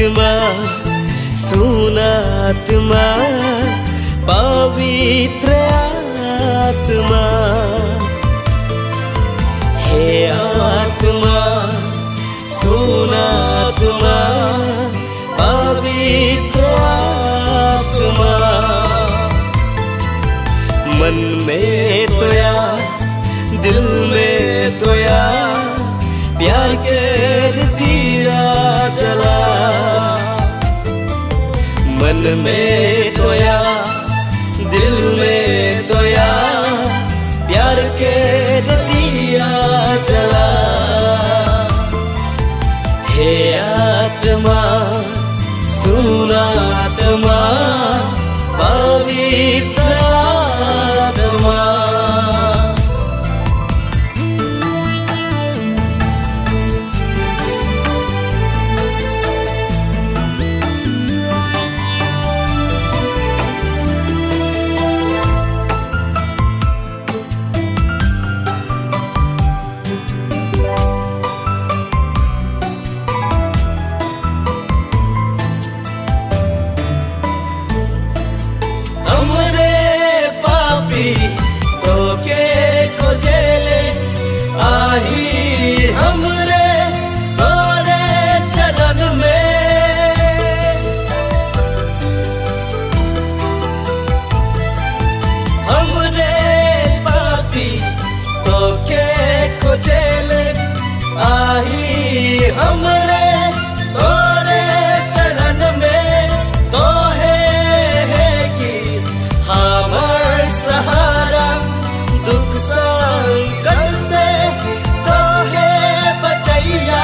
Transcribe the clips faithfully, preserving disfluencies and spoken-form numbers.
आत्मा सुनात्मा पवित्र आत्मा हे आत्मा सुनात्मा पवित्र आत्मा मन में तोया दिल में तोया प्यार के दिया जला मन में तोया दिल में तोया प्यार के दिया जला हे आत्मा सुनात्मा पवित्र आत्मा तो के खोजेले आही हमरे तोरे चरण में हमरे पापी तो के खोजेले आही हमरे तोरे चरण में तो है, है कि हमर सहारा दुख संकट से तो है बचैया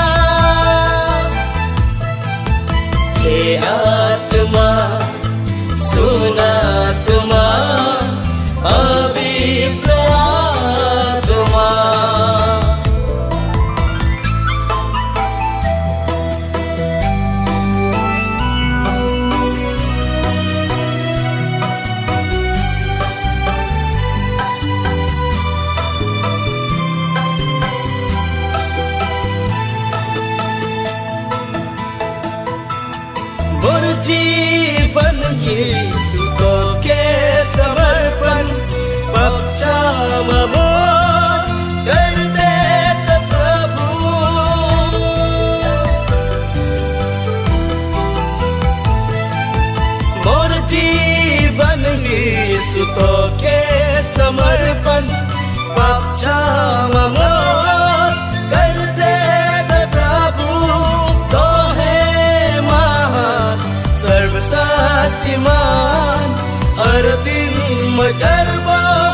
हे आत्मा सुनात्मा पवित्र आत्मा मोर जीवन यीशु तो के समर्पण पक्षमा मोर कर देत प्रभु मोर जीवन यीशु तो के समर्पण पक्षमा मोर कर देत प्रभु तो है महान सर्वशक्तिमान हर दिन मैं करबा